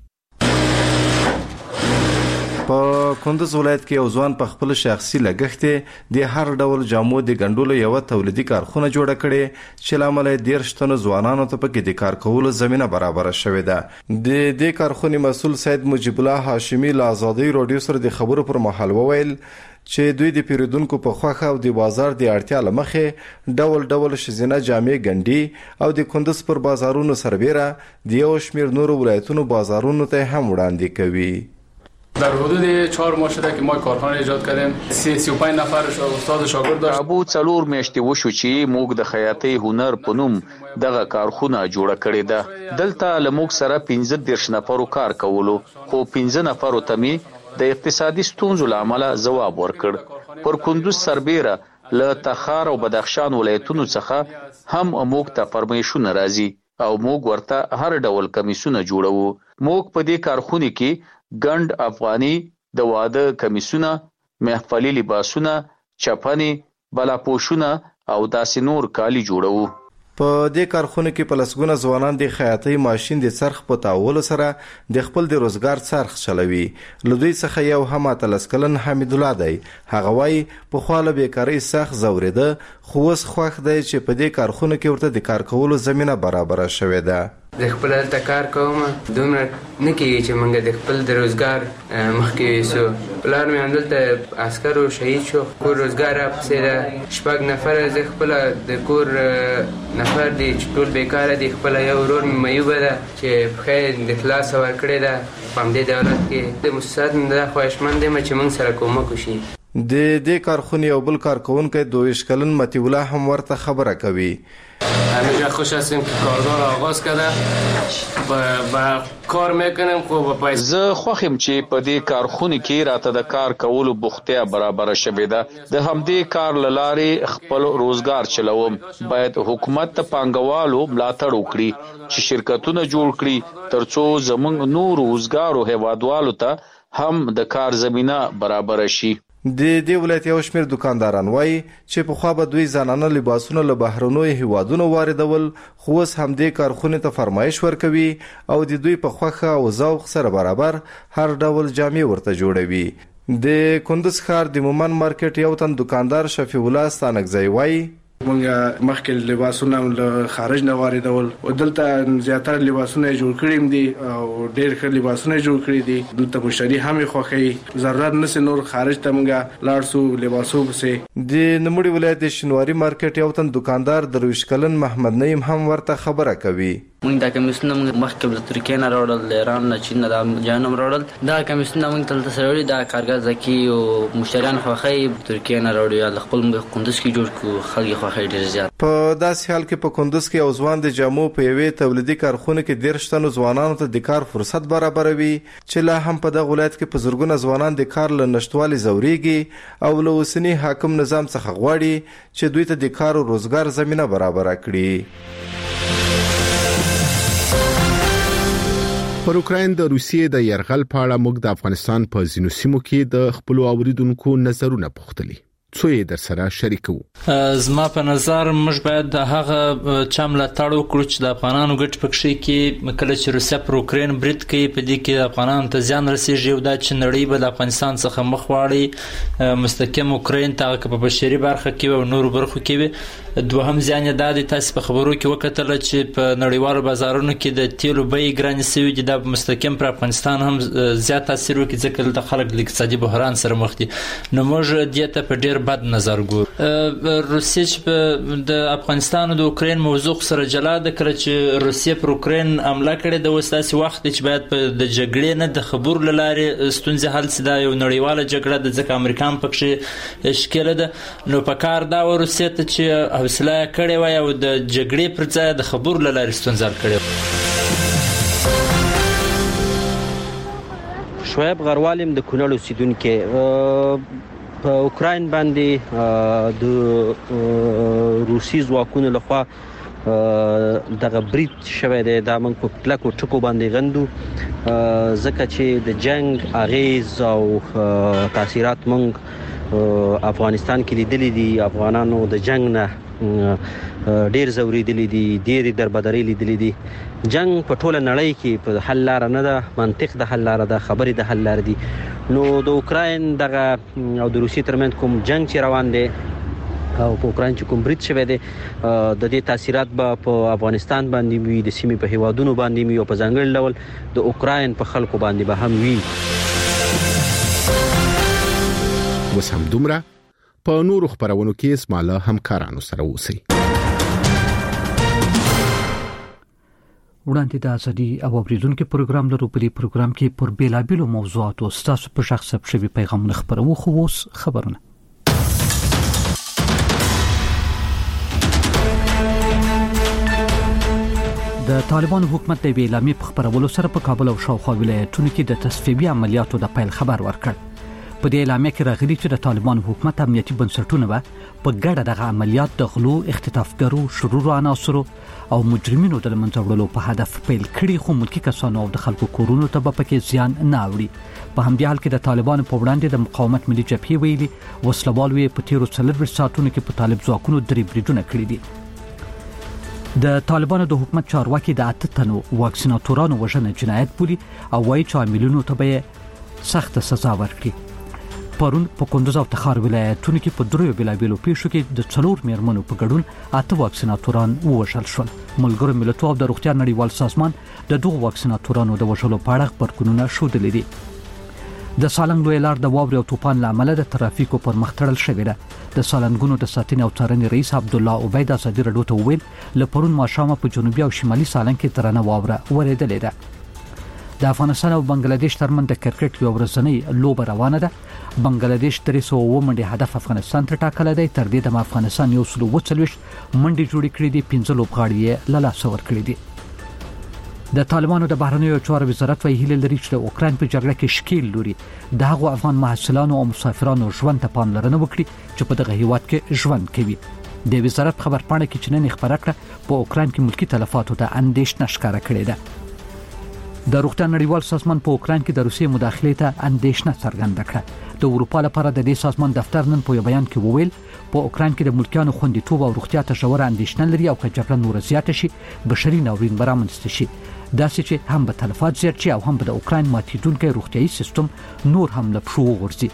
Speaker 16: په کندوز ولایت کې یو ځوان په خپل شخصي لګښت د هر ډول جامو د ګندلو یو تولیدي کارخونه جوړه کړې چې لامل ډیر شتنو ځوانانو ته پکې د کار کولو زمينه برابر شوې ده. د دې کارخونې مسؤل سید مجيب الله هاشمي له آزادۍ رادیو سره د خبرو پر مهال وویل چې دوی د پیرودونکو په خوخه او د بازار د اړتیا لمخې ډول ډول شزینه جامې ګنډي او د کندوز پر بازارونو سربېره د یو شمېر نورو ولایتونو بازارونو ته هم وړاندې کوي.
Speaker 6: در حدود چهار ماه شده که ما کارخانه ایجاد کردیم. سی و پنج نفر استاد شاگرد داشت.
Speaker 12: ابو څلور میاشتې وشو چې موږ د خیاطۍ هنر په نوم دغه کارخونه جوړه کړې ده. دلته لموږ سره پنځه دیرش نفرو کار کولو خو پنځه نفرو ته می د اقتصادي ستونزو لامل جواب ورکړ. پر کندوز سربېره له تخار او بدخشان ولایتونو څخه هم موږ ته فرمایشونه راځي او موږ ورته هر ډول کمیسونه جوړو. موږ په دې کارخونه کې ګند افغاني د واده کمیسونه، محفلي لباسونه، چپنې، بلاپوشونه او داسې نور کالی جوړو.
Speaker 16: په دې کارخونه کې په لسګونه ځوانان د خیاطۍ ماشين د څرخ په تاولو سره د خپل د روزګار څرخ چلوي. له دوی څخه یو هم اتلس کلن حمید الله دی. هغه وايي په خاله بیکاری سخت زوریده خو اوس خوښ دی چې په دې کارخونه کې ورته د کار کولو زمينه برابر شوې ده.
Speaker 7: د خپل هلته کار کوم دومره نه کېږي چې موږ د خپل د روزګار مخکې سو. پلار مې همدلته عسکرو شهید شو. کور روزګار پسې ده شپږ نفره زه خپله د کور نفر دی چې ټول بیکاره دی. خپله یو ورور مې میوبه ده چې پښه یې د خلاصه ورکړې ده په همدې دولت کې. د موسسات نه دا خواهشمند یم چې موږ سره کومک وشي.
Speaker 16: د دې کارخونې یو بل کارکوونکی دویش کلن مطیع الله هم ورته خبره کوي.
Speaker 6: همیشه خوش هستیم که کارزار آغاز کرده با کار میکنیم خب با پیسه.
Speaker 12: زه خوښم چې په دې کارخونه کې راته د کار کولو بوختیا برابر شوه ده. د همدې کار لارې خپل روزګار چلوم. باید حکومت ته پانګوالو ملاتړ وکړي چې شرکتونه جوړ کړي ترڅو زمونږ نور روزګارو هیوادوالو ته هم د کار زمينه برابر شي.
Speaker 16: د دې ولایت یو شمېر دکانداران وایي چې پخوا به دوی زنانه لباسونه له بهرنیو هیوادونو واردول خو اوس همدې کارخونې ته فرمایش ورکوي او د دوی په خوښه او ذوق سره برابر هر ډول جامې ورته جوړوي. د کندوز ښار د مومن مارکیټ یو تن دکاندار شفیع الله ستانکزی وایي
Speaker 8: مونږ مخکې لباسونه له خارج نه واردول او دلته زیاتره لباسونه جوړ کړي دي او ډېر ښه لباسونه جوړ کړي دي. دلته مشتری هم خوښوي. ضرورت نشي نور خارج ته مونږ لاړ شو لباسو پسې.
Speaker 16: د نموړي ولایت د شینواري مارکیټ یو تن دکاندار درویش کلن محمد نعیم هم ورته خبره کوي.
Speaker 10: مونږ دا کمیسونه مونږ مخکې له ترکیې نه راوړل، له ایران نه، چین نه، دا جانم راوړل. دا کمیسونه مونږ تل تسوي دا کارګر ځکه او مشتریان خوښي ترکیې نه راوړي یا خپل کندوز کې جوړ کو خلک خوښي ډیر زیات.
Speaker 16: په داسې حال کې په کندوز کې یو ځوان د جامو په یوې تولیدي کارخونه کې ډیر شتنو ځوانانو ته د کار فرصت برابروي چې لا هم په دغه ولایت کې په زرګونه ځوانان د کار له نشټوالي زوريږي او له اوسنی حاکم نظام څخه غواړي چې دوی ته د کار او روزګار زمينه برابر کړي.
Speaker 20: پر اوکراین د روسیې د يرغل په اړه موږ د افغانستان په ځینو سیمو کې د خپل اوریدونکو نظرونه پوښتلي. څو یې در سره شریکو.
Speaker 25: زما په نظر موږ باید د هغه چمله تاړو کړو چې د افغانانو ګټ پکې کې کله چې روسیا پر اوکراین برید کوي په دې کې افغانانو ته ځان رسیږي او دا چې نړۍ به د افغانستان څخه مخ واړي مستقیم اوکراین ته په بشري برخه کې او نورو برخو کې. دوهم ځان یې د تاسو په خبرو کې وکړل چې په نړیوالو بازارونو کې د تیلو بیې ګرانې شوې دي. د مستقیم پر افغانستان هم زیات تاثیر وکړي ځکه د خلک د اقتصادي بحران سره مخ دي. نو موږ دې ته په ډیر بد نظر ګورو. روسیه چې د افغانستان او د اوکراین موضوع سره جلا ده کړ چې روسیه پر اوکراین حمله کړې د وساسي وخت چې باید په د جګړې نه د خبرو لاره ستونزې حل سي. دا یو نړیواله جګړه ده ځکه امریکا هم پکې شکل ده. نو په کار دا روسیه ته چې حوصله کړې وای او د جګړې پر ځای د خبرو لاره ستونزې حل کړې.
Speaker 2: شعیب غروالم د کونړ اوسیدونکو په اوکراین باندې د روسي ځواکونو لخوا دغه برید شوی دی دا موږ په کلکو ټکو باندې غندو ځکه چې د جنگ اغیز او تاثیرات موږ افغانستان کې لیدلې دي افغانانو د جنگ نه ډیر زوریدلې دي ډیر دربدري لیدلې دي جنگ په ټوله نړۍ کې په حل لار نه ده منطق د حل لار ده خبرې د حل لار دي نو د اوکراین دغه او د روسي ترمنځ کوم جنگ چې روان دی او په اوکراین چې کوم برید شوی دی د دې تاثیرات به په افغانستان باندې وي د سیمې په هیوادونو باندې وي او په ځانګړي ډول د اوکراین په خلکو باندې به هم وي
Speaker 20: وسم دومره په نورو خبرونو کې اسماله همکارانو سره اوسئ
Speaker 1: وړاندې د ازادي او اوریدونکو پروګرام لرو په دې پروګرام کې پر بیلابیلو موضوعاتو ستاسو په شخص شوي پیغامونه خبرو خو اوس خبرونه د طالبانو حکومت د اعلامیې په خبرولو سره په کابل او شاوخوا ولایتونو کې د تصفیوي عملیاتو د پیل خبر ورکړ په دې اعلامیه کې راغلي چې د طالبانو حکومت امنیتي بنسټونه به په ګډه دغه عملیات د غلو اختطافګرو شرور عناصرو او مجرمینو د منځه وړلو په هدف پیل کړي خو ملکی کسانو او د خلکو کورونو ته به پکې زیان نه اوړي په همدې حال کې د طالبانو په وړاندې د مقاومت ملي جبهې ویلي وسلوال وی په تیرو څلور ساعتونو کې په طالب ځواکونو درې بریدونه کړي دي د طالبانو د حکومت چارواکي د اته تنو واکسیناتورانو وژنه جنایت بولي او وايي چې عاملونو ته به سخت سزا ورکړي پرون په کندوز او تخار ولایتونو کې په دریو بلابلو پیښو کې د څلور میرمنو په ګډون اته واکسیناتوران ووژل شول ملګرو ملتونو او د روغتیا نړیوال سازمان د دوه واکسیناتورانو د وژلو په اړه خبرونه شودلې دي د سالنګ لوی لار د واوري او طوفان لامل د ترافیکو پر مخ تړل شوې ده د سالنګونو د ساتنې او څارنې رئیس عبد الله عبید ازادي رډو ته ویل لپرون ماشامه په جنوبي او شمالي سالنګ کې ترانه واوره ورېدلې ده د افغانستان او بنگلاديش ترمن د کرکټ یو ورځنۍ لوبه روانه ده بنگلاديش درې سوه اووه منډي هدف افغانستان ته ټاکل دی تر دې د افغانستان یو سل وڅلويشت منډي جوړې کړې دي پنځه لوبغاړي له لاسه ورکړي دي د طالبانو د بهرنیو چارو وزارت وایي هیله لري چې د اوکراین په جګړه کې شکیل لوري د هغو افغان محصلانو او مسافرانو ژوند ته پاملرنه وکړي چې په دغه هیواد کې ژوند کوي د وزارت خبرپاڼه کې چې نن خبره کړه په اوکراین کې ملکی تلفاتو ته اندېښنه ښکاره کړې ده د روغتیا نړیوال سازمان په اوکراین کې د روسیې مداخلې ته اندېښنه څرګنده کړه د اروپا لپاره د دې سازمان دفتر نن په بیان کې وویل په اوکراین کې د ملکیانو خوندیتوب او روغتیا ته ژوره اندېښنه لري او که جګړه نور زیاته شي بشري ناورین به رامنځته شي داسې چې هم به تلفات زیات شي او هم به د اوکراین ماتیدونکي روغتيایي سیستم نور هم له پښو وغورځي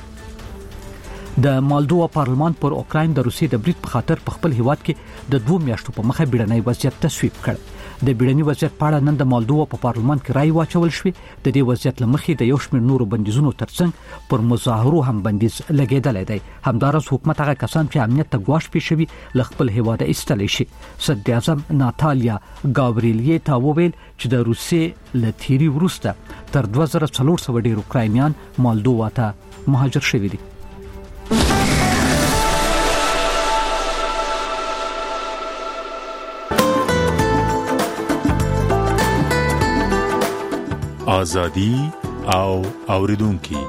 Speaker 1: د مالدووا پارلمان پر اوکراین د روسیې د برید په خاطر په خپل هیواد کې د دوه میاشتو په مخه بیړنۍ وضعیت تصویب کړ د بیړنۍ وضعیت په اړه نن د مالدووا په پارلمان کې رائے واچول شوې د دې وضعیت لمخې د یو شمېر نورو بندیزونو ترڅنګ پر مظاهرو هم بندیز لګیدل دی همدارس حکومت هغه کسان چې امنیت ته ګواښ پیښوي ل خپل هیواد ایستل شي صدر اعظم ناتالیا گاوریلیتا وویل چې د روسیې ل تیری وروسته تر دوه زره څلور سوه ډیر اوکراینیان مالدووا ته مهاجر شوي دي
Speaker 3: آزادی او اوریدونکو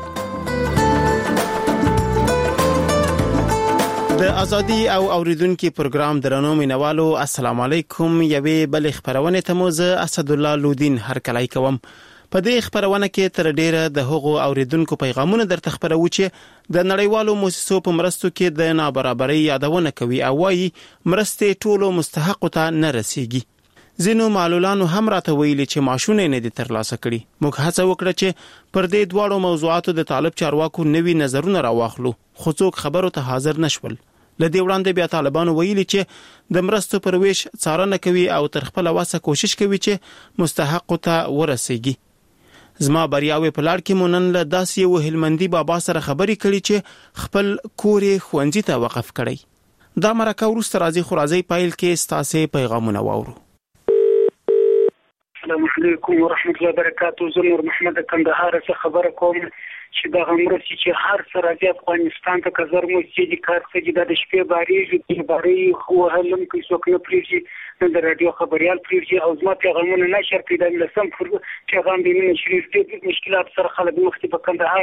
Speaker 9: د ازادي او اوریدونکو پروګرام درنو مینوالو السلام علیکم یوې بل خبرونه ته موزه اسد الله لودین هر کلای کوم په دې خبرونه کې تر ډیره د هغو اوریدونکو پیغامونه درته خبرو چې د نړیوالو مؤسسو په مرستو کې د نابرابرۍ یادونه کوي او وايي مرستې ټولو مستحق ته نه رسیږي زینو معلولانو هم راته ویلي چې ماشونه نه دي ترلاسه کړي موږ هڅه وکړه چې پر دې دواړو موضوعاتو د طالب چارواکو نوي نظرونه راواخلو خو څوک خبرو ته حاضر نشول لدې وړاندې بیا طالبانو ویلي چې د مرستو پر ویش څارنه کوي او تر خپل واسه کوشش کوي چې مستحق ته ورسیږي زما بریاوي په لار کې مونن له داسې یو هلمندي بابا سره خبرې کړي چې خپل کورې خوندې ته وقف کړي دا مرکه ورسته راځي خو راځي پایل کې ستاسو پیغامونه واورو
Speaker 11: السلام علیکم ورحمت الله وبرکاتہ زه نور محمد کندهار څخه خبر کوم چې دغه مرستې چې هر څه راځي افغانستان ته که زرموسي دي کار څه دي د شپې بارېږي د بارې خو وهلم کوي څوک نه پرېږدي نه د راډیو خبریال پرېږدي او زما پیغامونه نشر کړي د لسم پیغام دی نن شریف ډېر مشکلات سره خلک مخ ته په کندهار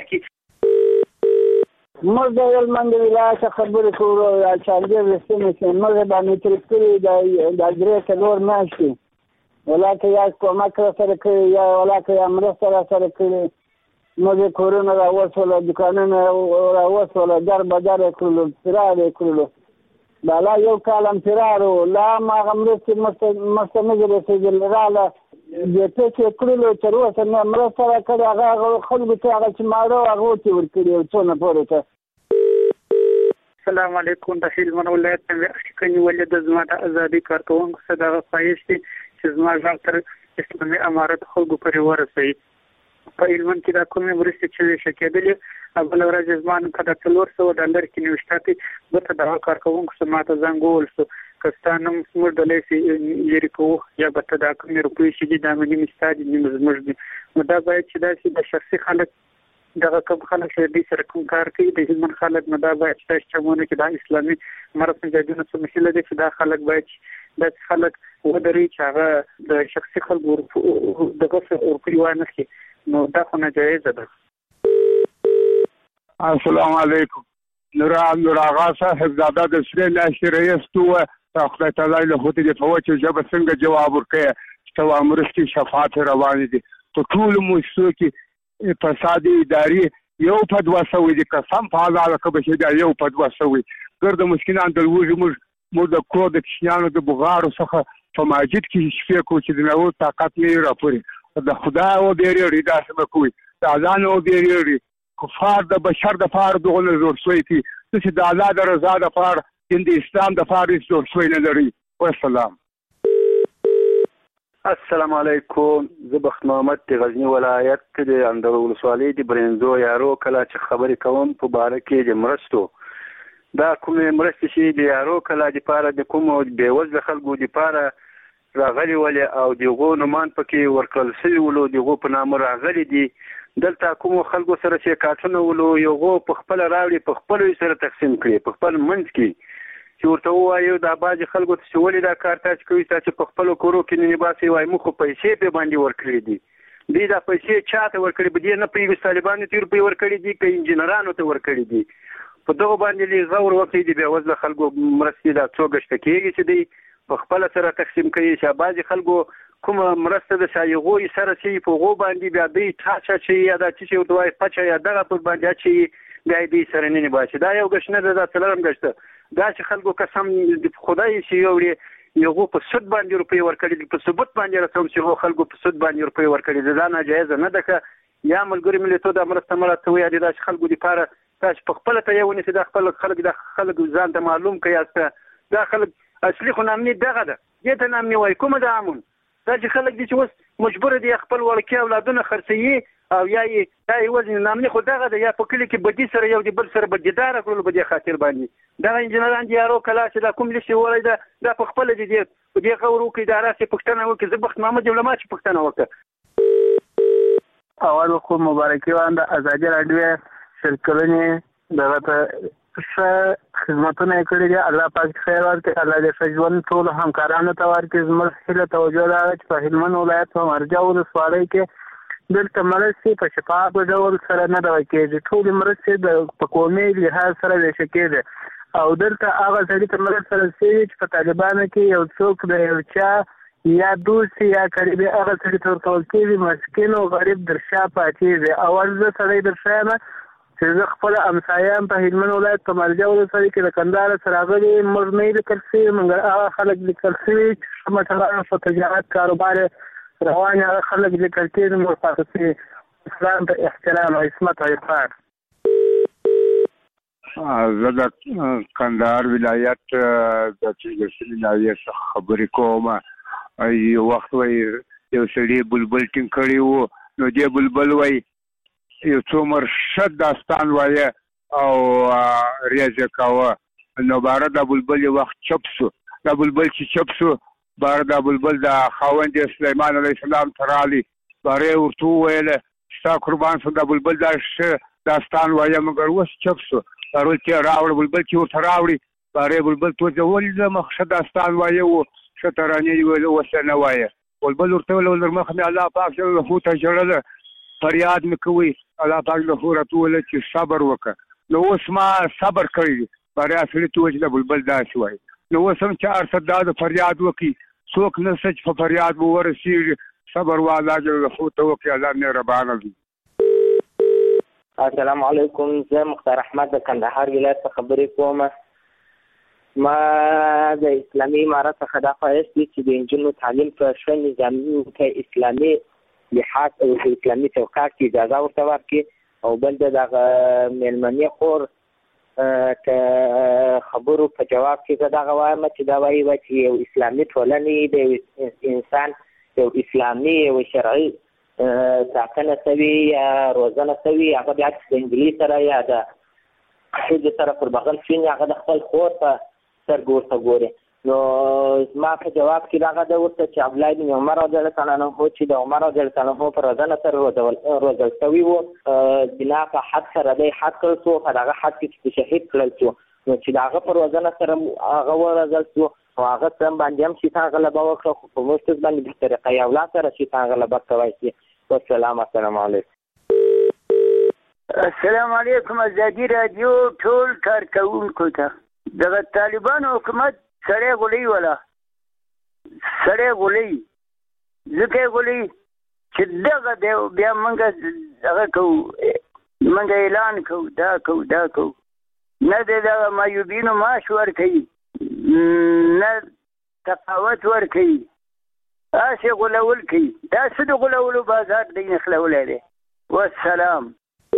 Speaker 11: کې
Speaker 13: موږ د هلمند ولایت خبرې کوو چې چارجر رسېږي چې موږ باندې تر کړي د درې څلور میاشتې ولکه یا کومک را سره کړی یا ولکه یا مرسته را سره کړې موږ کورونه راوسوله دکانونه راوسوله در به در یې کړلو فرار یې کړلو دا لا یو کال هم فرار و لا هم هغه مرستې مرسته نه دي رسېدلې راله جېپې کې یې کړلو تر اوسه نه مرسته را کړې هغه هغه خلکو ته هغه چې ماړه و هغو ته یې ورکړي یو څونه پورې ته
Speaker 11: السلام علیکم د هلمند ولایت اشکن ولې د زما د ازادي کارکوونکو څخه دغه خواهش دی چې زما ځان تر اسلامي امارت خلکو پورې ورسوي په هلمند کې دا کومې مرستې چې ویشل کېدلې بله ورځ زما نوم په د څلور سوه ډالر کې نوشته کې بېرته دغه کارکوونکو څخه ما ته زنګ وویل شو که ستا نوم زموږ ډلې سې لرې کوو یا به ته دا کومې روپۍ چې دي دا مې نیم ستا دي نیم زموږ دي نو دا باید چې داسې د شخصي خلک دغه کوم خلک چې دوی سره کوم کار کوي د هلمند خلک نو دا باید چې داسې چمونه کې دا اسلامي مرض مجاهدینو څه مسله ده چې دا خلک باید داسې خلک ودرېږي چې هغه د شخصي خلکو دغه روپۍ وانخلي نو دا خو ناجایزه ده.
Speaker 14: السلام علیکم. نور نور آغا صاحب زاده د سری ناشي رئیس تو خدای تعالی له هوته د فوج جواب څنګه جواب ورکړي چې تو امرستي شفاعت روان دي ته ټول موسسو کې فساد اداري یو په دوا سوي دي قسم په الله کبه چې دا یو په دوا سوي ګرد مسکینان د وژو موږ موږ د کور د کشنانو د بغارو څخه په ماجد کې شفیع کو چې د نو طاقت نه راپوري د خدا او بیري دا سم کوي د اذان او بیري کفار د بشر د فار دغه زور شوي کی چې د الله د رضا د فار د اسلام د فار زور شوي نه لري. والسلام.
Speaker 15: السلام علیکم. زه بخت محمد د غزنی ولایت د اندړ ولسوالۍ د برنزو یارو کله چې خبرې کوم په باره کې د مرستو دا کومې مرستې چې د یارو کله د پاره د کوم بېوزله خلکو د پاره راغلي ولې او دغه نومان پکې ورکړل شوي ولو دغه په نامه راغلي دي دلته کوم خلکو سره چې کارتونه ولو یو په خپل راوړي په خپل سره تقسیم کړي په خپل منځ کې چې ورته وایو دا باج خلکو ته ولې دا کار تاسو کوي چې په خپل کورو کې نه باسي وای مخ پیسې په باندې ورکړي دي دي دا پیسې چاته ورکړي به دي نه په طالبانو تیر په ورکړي دي کې انجنیرانو ته ورکړي دي په دغه باندې لږ غور وکړي دي به وزله خلکو مرستې دا څوګشت کېږي چې دی په خپل سره تقسیم کوي چې بعض خلکو کوم مرسته د شایغوي سره چې په غو باندې بیا دی تاسو چې یا د چې دوی پچا یا دغه په باندې چې بیا دې سره نه باشي دا یو غشنه ده څلورم غشته دا چې خلکو قسم خدای چې یو یو په سود باندې روپی ورکړي په ثبوت باندې راځم چې خلکو په سود باندې روپی ورکړي دا ناجایز نه ده یا ملګری ملتونو د مرسته مرسته وي د خلکو لپاره تاسو په خپل ته یو نسی د خپل خلک د خلک ځان ته معلوم کړئ دا خلک اصلي خو نامني دغه ده دې ته نامني وای کومه ده امون دا چې خلک دي چې اوس مجبور دي خپل ورکه اولادونه خرڅي او یا یې دا وزن نامني خو دغه ده یا په کلی کې بدی سره یو دی بل سره بدیدار کړل بدی خاطر باندې دا انجنیران دي یارو کلا چې دا کوم لشي ولای دا دا په خپل دي دي دې غوړو کې اداره سي پښتنه وکړي زبخت محمد علماء چې پښتنه وکړه
Speaker 13: اول خو مبارکي واند ازادي رادیو شرکرنې دغه ته ښه خدمتونه یې کړي دي الله پاک خیر ورکړي الله دې ښه ژوند ټولو همکارانو ته ورکړي زموږ هیله توجه دا ده چې په هلمند ولایت په مرجع ولسوالۍ کې دلته مرستې په شفاف ډول سره نه دوا کېږي ټولې مرستې د په قومي لحاظ سره ویشل کېږي او دلته هغه سړي ته مرسته رسېږي چې په طالبانو کې یو څوک د یو چا یا دوست یا قریبي هغه سړي ته ورکول کېږي مسکین او غریب در شا پاتې دي اول زه سړی در شا یم چې زه خپل امسایان په هلمند ولایت په مرجع ولسوالۍ کې د کندهار سره راغلي موږ نه لیکل شوي مګر هغه خلک لیکل شوي چې مټران په تجارت کاروبار روان هغه خلک لیکل کېږي موږ پاتې شوي اسلام ته احترام او عصمت او عفت.
Speaker 14: زه د کندهار ولایت د چینګسلي ناویې څخه خبرې کوم یو وخت وایي یو سړي بلبل ټینګ کړی و نو دې بلبل وایي یو څو مرشد داستان وایه او ریاضه کاوه نو باره دا بلبل یو وخت چپ سو دا بلبل چې چپ سو باره دا بلبل د خاوند سلیمان علیه السلام ترالی باره ورته وویله ستا قربان سم دا بلبل دا داستان وایه مګر اوس چپ شو ضرورت چې راوړ بلبل چې ورته راوړي بارې بلبل تو ځولې د مخ ښه داستان وایه و ښه ترانې ویل اوس نه وایه بلبل ورته ویل در مخ مې الله پاک له خو ته ژړله فریاد مې کوي الله پاک له خو راته ویل چې صبر وکړه نو اوس ما صبر کړی بارې سړي ته وایي چې بلبل داسې وایي نو اوس هم چې هر څه دا د فریاد وکړي څوک نشته چې په فریاد به ورسېږي صبر والله جل خو ته وکړي الله مهربانه دی.
Speaker 4: السلام علیکم زه مختار احمد د کندهار ولایت څخه خبرې کوم. ما د اسلامي امارت څخه دا خواهش دی چې د نجونو تعلیم په ښه نظامي په اسلامي لحاظ او اسلامي چوکاټ کې اجازه ورته ورکړي او بل د دغه میلمنې خور که خبرو په جواب کې زه دغه وایم چې دا وایي چې یو اسلامي ټولنې د انسان یو اسلامي یو شرعي ساتنه شوي یا روزنه شوي هغه بیا د انجلۍ سره یا د ښځې سره پر بغل شوي هغه د خپل خور په سترګو ورته ګوري. نو زما په جواب کې دغه ده ورته چې عبدالله بن عمر رضی الله تعالی عنه چې د عمر رضی الله تعالی عنه په روزنه سره روزل شوي وو بنا په حد سره دی حد کړل شو په دغه حد کې چې شهید کړل شو نو چې د هغه په روزنه سره هغه وروزل شو او هغه سم باندې هم شیطان غلبه وکړه خو په موږ باندې په طریقه یو لا سره شیطان غلبه کوي شي. والسلام السلام علیکم.
Speaker 5: السلام علیکم. ازادي رادیو ټول کارکونکو ته دغه طالبانو حکومت سړی غولي ولا سړی غولي ځکه غولي چې دغه دی بیا موږ هغه کوو موږ اعلان کوو دا کوو دا کوو نه د دغه معیوبینو معاش ورکوي نه تفاوت ورکوي هسې غولول کوي دا څه د غولولو بازار دی نښلولی دی. والسلام.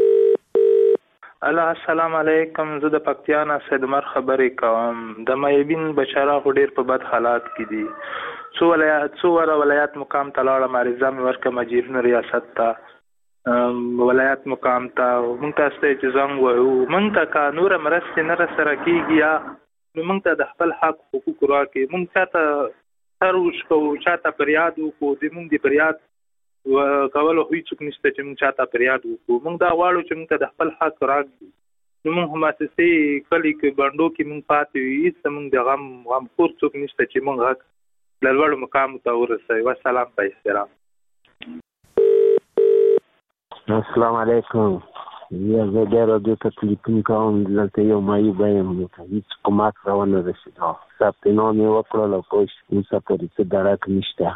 Speaker 17: الله السلام علیکم. زه د پکتیا نه سید عمر خبرې کوم. د معیوبین بشرا خو ډېر په بد حالات کې دي. څو ولایات څو ولایات مقام ته لاړم عریضه مې ورکړه مجیرونو ریاست ته ولایت مقام ته موږ ته ستاسو چې زنګ وایو موږ ته که نوره مرستې نه راسره کېږي یا نو موږ ته د خپل حق حقوق راکړي موږ چاته سر وشکوو چاته فریاد وکړو د موږ د فریاد کولو خو هېڅوک نشته چې موږ چاته فریاد وکړو موږ دا غواړو چې موږ ته د خپل حق راکړي نو موږ هماسې کلي کې بنډو کې موږ پاتې وي هېڅ موږ د غم غمخور څوک نشته چې موږ حق له لوړو مقامو ته ورسوي. والسلام په احترام.
Speaker 18: السلام علیکم. یا زه بیا رادیو ته تلیفون کوم دلته یو معیوبه یم هېڅ کومک راونه رسېدا ثبت نام یې وکړل او پوه اوسه پورې څه درک نشته.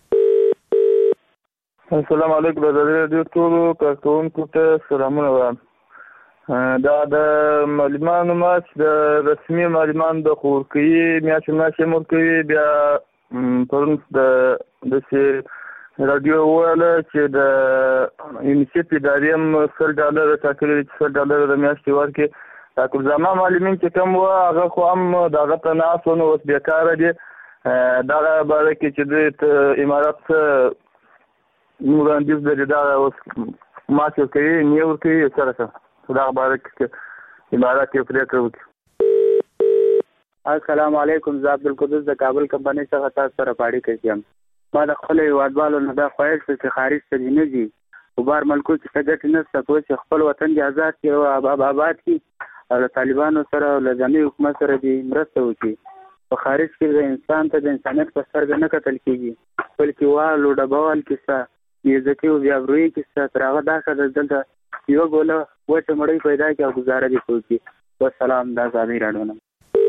Speaker 19: السلام علیکم. د ازادي راډیو ټولو کارکوونکو ته سلامونه وایم. دا د معلمانو معاش د رسمي معلمانو د خو ورکوي میاشتې میاشتې هم ورکوي بیا پرون د داسې راډیو وویله چې د یونیسیف ادارې هم سل ډالره ټاکلي دي چې سل ډالره د میاشتې ورکړي دا کلزامه معلمین چې کوم وه هغه خو هم د هغه ته ناست وو نو اوس بېکاره دي دغه باره کې چې دوی امارت څه وړاندیز لري دغه اوس معاش ورکوي نه ورکوي څه رقم په دغه باره کې امارت یې پرېکړه وکړي.
Speaker 26: السلام علیکم. زه عبدالقدوس د کابل کمپنۍ څخه تاسو سره په اړیکه کې یم. ما د خپلو هېوادوالو نه دا خواهش دی چې خارج ته دې نه ځي په بار ملکو کې څه ګټې نشته په چې خپل وطن دې آزاد کړي او آباد کړي او له طالبانو سره او له ځاني حکومت سره دې مرسته وکړي. په خارج کې د انسان ته د انسانیت په سترګه نه کتل کېږي بلکې وال او ډبوال کیسه بېعزتي او بېابرویي کیسه تر هغه دا ښه ده دلته یوه ګوله وچه مړۍ پیدا کړي او ګزاره دې وکړي. والسلام. د ازادۍ راډیو نه.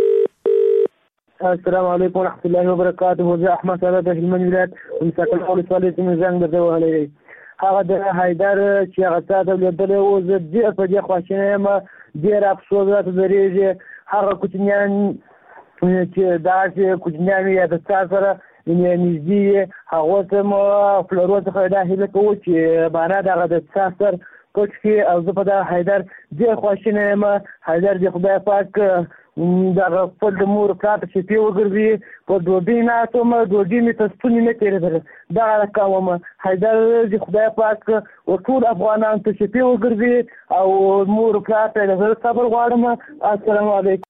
Speaker 27: السلام علیکم ورحمۃ اللہ وبرکاتہ. زه احمد صاحب د هلمند ولایت مساکل ولسوالۍ څخه زنګ درته وهلی دی. هغه د حیدر چې هغه تا ته لیدلی و زه ډېر په دې خواشینی یم ډېر افسوس راته درېږي. هغه کوچنیان چې داسې کوچنیان یا د تا سره نږدې یې هغو ته مو پلرو څخه دا هیله کوو چې معنا دغه د تا سر پټ کړي او زه په دغه حیدر ډېر خواشینی یم. حیدر دې خدای پاک دغه خپل د مور پلار ته شفې وګرځي په ډوډۍ ناست وم ډوډۍ مې ته ستونې نه تېرېدله دغه رقم وم. حیدر دې خدای پاک ټول افغانانو ته شفې وګرځي او مور پلار ته د زړه صبر غواړم. السلام علیکم.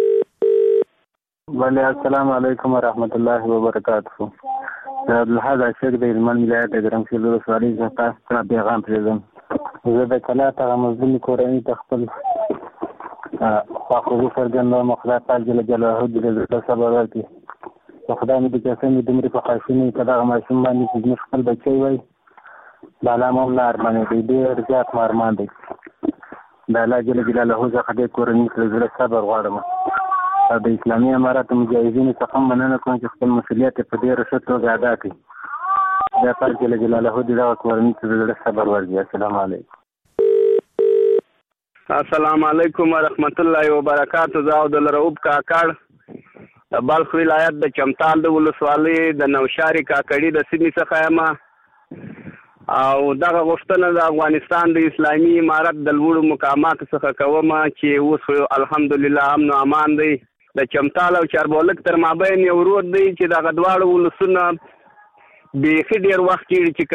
Speaker 18: بله السلام علیکم ورحمت الله وبرکاته. د عبدالحد عاشق د هلمند ولایت د ګرمسیر ولسوالۍ څخه تاسو ته پیغام پرېږدم. زه د کلا ته مظلومې کورنۍ ته خپل خواخوږي څرګندوم. خدای پاک جل جلاله دې د زړه صبر ورکړي. خدای مې د قسم دومره په خاصینې په دغه ماشوم باندې چې زموږ خپل بچی وای د الله مو نه ارمانې دی ډېر زیات مو ارمان دی. د الله جل جلاله څخه دې کورنۍ ته زړه صبر غواړم او د اسلامي اماراتو مجاهدینو څخه مننه کوم چې خپل مسؤلیت په ډېره ښه توګه ادا کړي. خدای پاک جل جلاله دې دغه کورنۍ ته زړه صبر ورکړي. السلام علیکم.
Speaker 6: السلام علیکم ورحمت الله وبرکاتہ. زه عبدالرؤف کاکړ د بلخ ولایت د چمتال د ولسوالۍ د نوشاري کاکړي د سیمې څخه یم او دغه غوښتنه د افغانستان د اسلامي امارت د لوړو مقاماتو څخه کوم چې اوس الحمدلله امن او امان دی. د چمتال او چاربولک تر مابین یو رود دی چې دغه دواړو ولسونه بیخي ډېر وخت کېږي چې